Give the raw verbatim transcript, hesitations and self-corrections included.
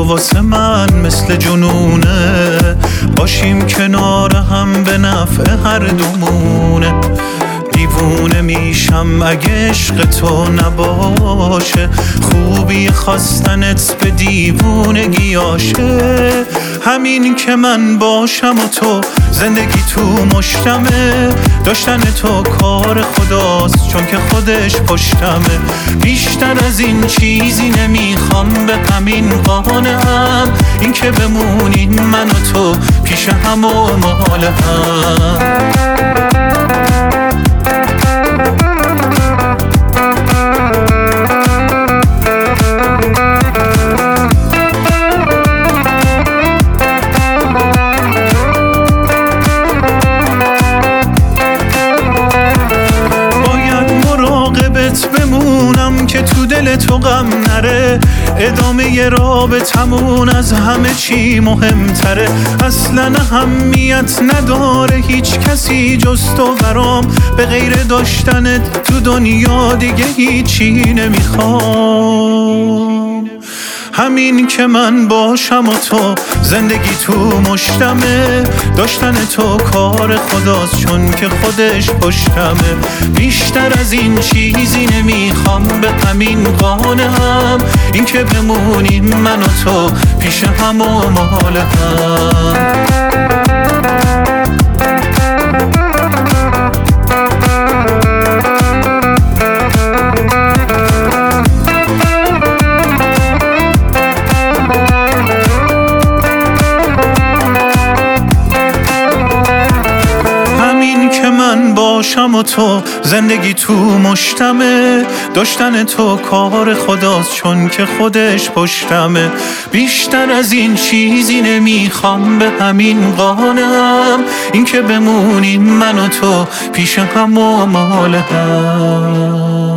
واسه من مثل جنونه، باشیم کنار هم به نفع هر دومونه. دیوونه میشم اگه عشق تو نباشه، خوبی خواستنت به دیوونگیاشه. همین که من باشم و تو زندگی تو مشتمه، داشتن تو کار خداست چون که خودش پشتمه. بیشتر از این چیزی نمیخوام، به همین قانعم، این که بمونیم من و تو پیش هم و مال هم. بمونم که تو دل تو غم نره، ادامه رابطمون از همه چی مهمتره. اصلا اهمیت نداره هیچ کسی جز تو برام، به غیر داشتنت تو دنیا دیگه هیچی نمیخوام. همین که من باشم و تو زندگی تو مشتمه، داشتن تو کار خداست چون که خودش پشتمه. بیشتر از این چیزی نمیخوام، به همین قانعم، این که بمونیم من و تو پیش هم و مال هم. باشم و تو زندگی تو مشتمه، داشتن تو کار خداست چون که خودش پشتمه. بیشتر از این چیزی نمیخوام، به همین قانعم، این که بمونیم من و تو پیش هم و مال هم.